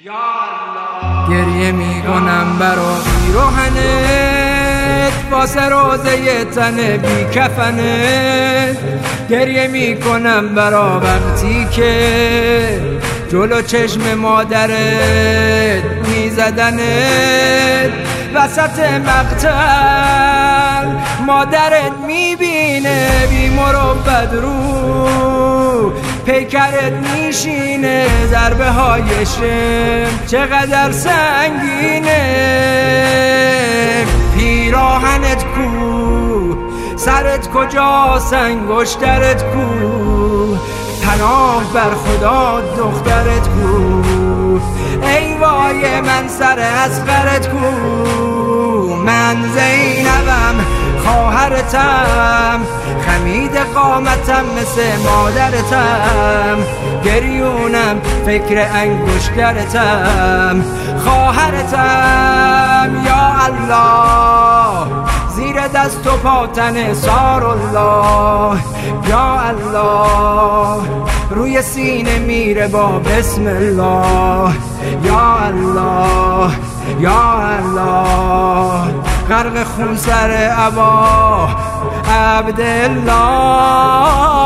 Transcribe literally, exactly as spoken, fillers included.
گریه میکنم برا پیراهنت واسه روزه تن بی کفنت، گریه میکنم برا وقتی که جلو چشم مادرت میزدنت وسط مقتل. مادرت میبینه بی مروت رو پیکرت میشینه، ضربه های شم چقدر سنگینه. پیراهنت کو، سرت کجاست، انگشترت کو، پناه بر خدا دخترت کو. ای وای من سر اصغرت کو، من زینبم خواهرتم، خمید قامتم مثل مادرتم، گریونم فکر انگشترتم. خواهرتم یا الله، زیر دست و پاتن سار الله. یا الله روی سینه میره با بسم الله. یا الله یا الله غرق خون سر ابا عبدالله.